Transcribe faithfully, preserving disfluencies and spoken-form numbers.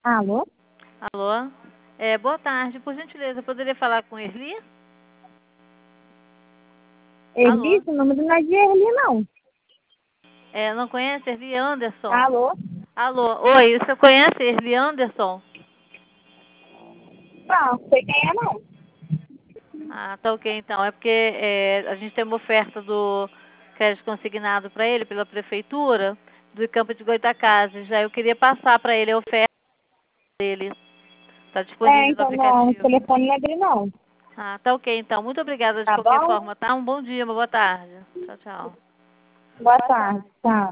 Alô? Alô? É, boa tarde. Por gentileza, eu poderia falar com Erli? Erli? Alô? Esse nome não é de Erli, não. É, não conhece Erli Anderson? Alô? Alô? Oi, você conhece Erli Anderson? Não, não sei quem é, não. Ah, tá ok então. É porque é, a gente tem uma oferta do crédito consignado para ele pela prefeitura do Campo de Goitacazes. Já eu queria passar para ele a oferta dele. Está É, disponível no então não, o aplicativo. telefone não é dele, não. Ah, tá ok então. Muito obrigada de Tá qualquer bom? forma, tá? Um bom dia, uma boa tarde. Tchau, tchau. Boa tarde. Tchau.